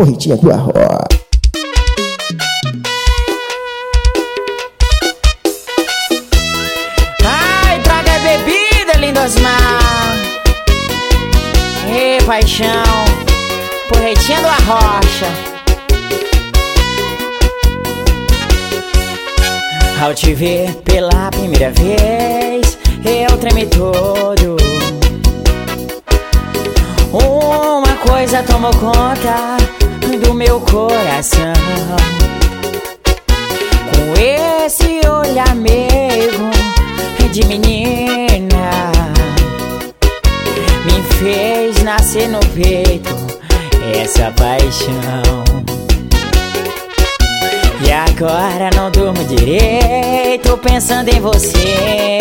porretinha do Arrocha. Ai, traga bebida, lindo Osmar. Ei, paixão, porretinha do Arrocha. Ao te ver pela primeira vez, eu tremi todo. Uma coisa tomou conta do meu coração. Com esse olhar meigo de menina, me fez nascer no peito essa paixão. E agora não durmo direito pensando em você,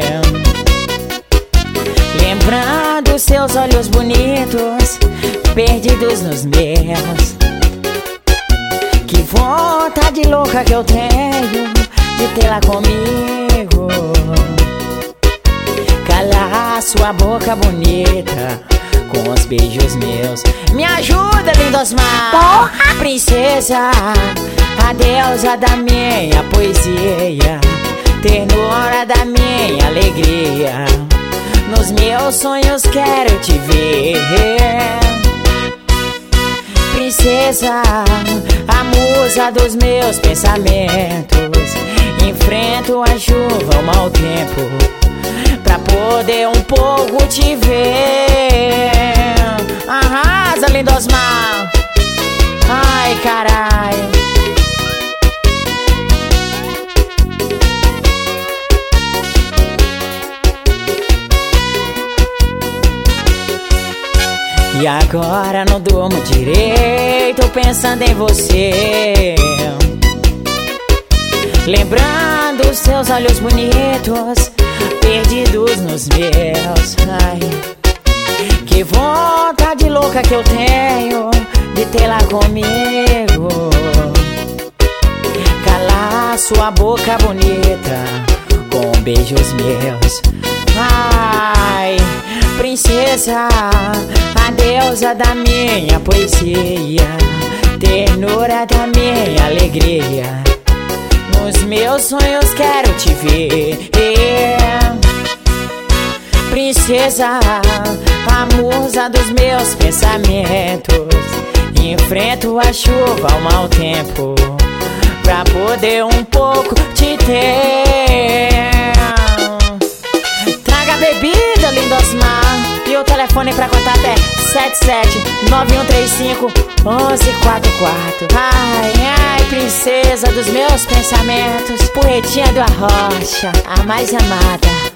lembrando seus olhos bonitos perdidos nos meus. Que vontade louca que eu tenho de tê-la comigo, calar sua boca bonita com os beijos meus. Me ajuda, lindo Osmar. Princesa, a deusa da minha poesia, ternura da minha alegria. Nos meus sonhos quero te ver. Princesa, a musa dos meus pensamentos, enfrento a chuva, o mau tempo, pra poder um pouco te ver. Arrasa, lindo Osmar. Ai, caralho. E agora não durmo direito pensando em você, lembrando seus olhos bonitos perdidos nos meus. Ai, que vontade louca que eu tenho de tê-la comigo, calar sua boca bonita com beijos meus. Ai, princesa, a deusa da minha poesia, ternura da minha alegria. Nos meus sonhos quero te ver. Princesa, a musa dos meus pensamentos, enfrento a chuva, o mau tempo, pra poder um pouco te ter. Traga bebida, lindo Osmar. E o telefone pra contato é 77-9135-1144. Ai, ai, princesa dos meus pensamentos, porretinha do Arrocha, a mais amada.